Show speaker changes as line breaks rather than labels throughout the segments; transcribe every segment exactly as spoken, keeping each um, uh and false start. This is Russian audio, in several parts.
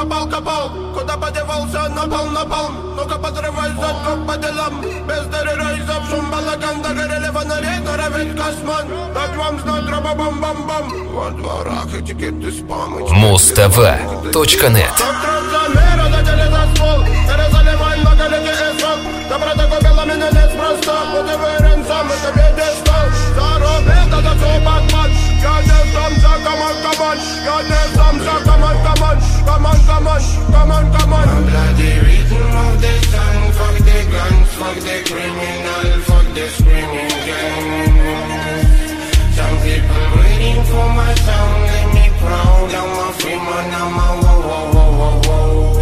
копал, копал, куда подевался, напал, напал. Ну-ка подрывайся, как по делам. Без терроризов, шум балаган, догорели фонари, норовит косман. Дать вам знать, раба-бам-бам-бам. Во дворах этикеты спам.
Муз-ТВ точка нет.
Доброта купила меня неспроста. Вот и уверен сам, и тебе не стал. Заробил, да за свой батман. Я не самца, камон, камон. Я не самца, камон, камон. Камон, камон, камон, камон.
I'm bloody rhythm of the sun. Fuck the guns, fuck the criminal. Fuck the screaming gang. Some people waiting for my sound. Let me proud, I'm a free man. I'm a wow, wow, wow, wow, wow.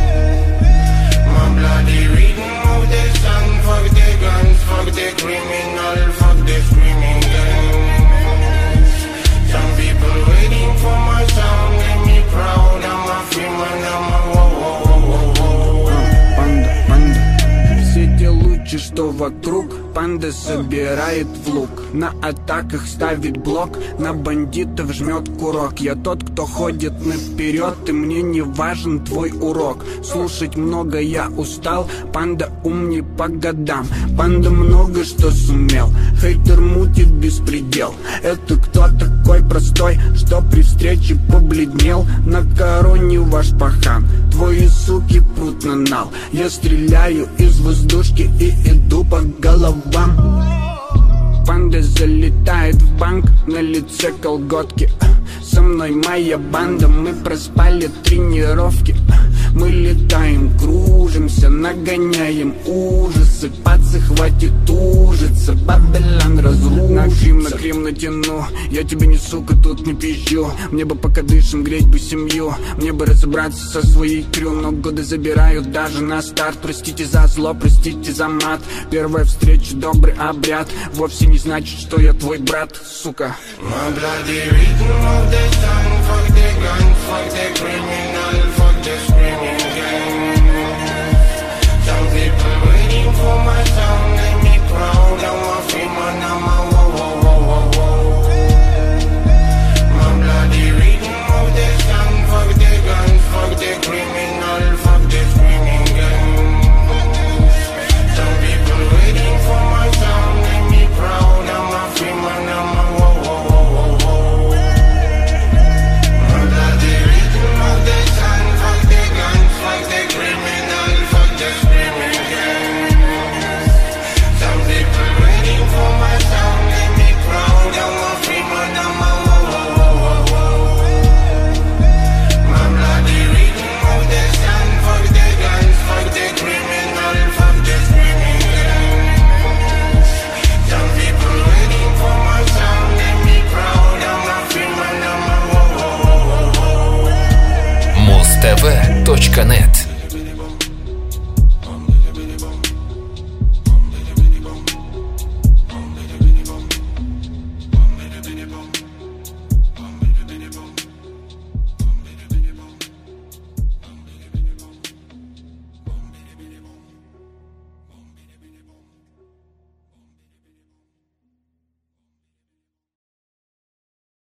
My bloody rhythm of the sun. Fuck the guns, fuck the criminal. Fuck the screaming gang. Some people waiting for my sound. Let me proud, I'm a free man. I'm a wow, wow, wow, wow, wow.
Панда, панда. Все те лучи, что вокруг, панда собирает в лук. На атаках ставит блок, на бандитов жмет курок. Я тот, кто ходит наперед, и мне не важен твой урок. Слушать много я устал, панда ум не по годам. Панда много что сумел, хейтер мутит беспредел. Это кто такой простой, что при встрече побледнел? На короне ваш пахан, твои суки прут на нал. Я стреляю из воздушки и иду по головам. Панда залетает в банк, на лице колготки. Со мной моя банда, мы проспали тренировки. Мы летаем, кружимся, нагоняем ужасы. Пацы, хватит ужиться, Бабилон разрушится. На крем, на крем натяну, я тебе не сука, тут не пизжу. Мне бы пока дышим, греть бы семью. Мне бы разобраться со своей крю. Но годы забирают даже на старт. Простите за зло, простите за мат. Первая встреча, добрый обряд. Вовсе не значит, что я твой брат, сука.
My bloody rhythm of the sun. Fuck the guns, fuck the criminal. Fuck the screaming gang. Some people waiting for my sound. Let me proud, I'm a free man. I'm a wow, wow, wow, wow, wow. My bloody rhythm of the sun. Fuck the guns, fuck the criminal. Fuck the screaming gang. Some people waiting for my sound. Let me proud, I'm a free man. I'm a wow, wow, wow, wow, wow. My bloody rhythm of the sun. Fuck the guns, fuck the criminal. Fuck the screaming gang. Some people waiting for my sound. Let me proud, I'm a free man. I'm a wow, wow, wow, wow, wow. My bloody rhythm of the sun. Fuck the guns, fuck the criminal. Fuck the screaming gang. Some people waiting for my sound. Let me proud, I'm a free man. I'm a wow, wow, wow, wow, wow.
Муз-ТВ точка нет.